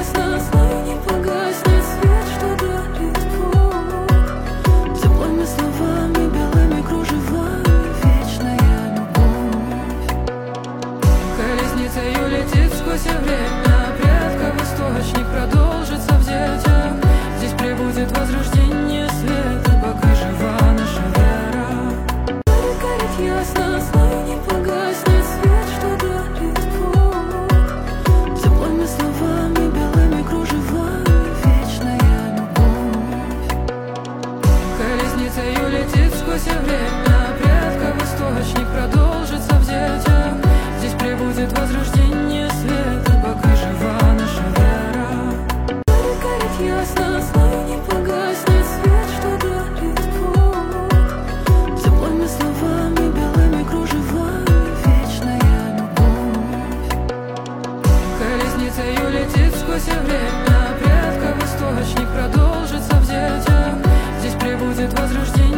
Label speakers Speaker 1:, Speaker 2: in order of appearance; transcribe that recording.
Speaker 1: ясно, знай, не погаснет свет, что дарит Бог. Теплыми словами, белыми кружевами, вечная любовь. Колесницею летит сквозь время, предков источник продолжится в детях. Здесь прибудет возрождение света, пока жива наша вера. Горит ясно, знай, не погаснет свет, что дарит Бог. Теплыми словами, белыми кружевами, вечная любовь. Колесницею летит сквозь время, предков источник продолжится в детях. Здесь прибудет возрождение света, пока жива наша вера. Горит ясно, знай, не погаснет свет, что дарит Бог. Теплыми словами, белыми кружевами, вечная любовь. Колесницею летит сквозь время, предков источник продолжится в детях. Здесь прибудет возрождение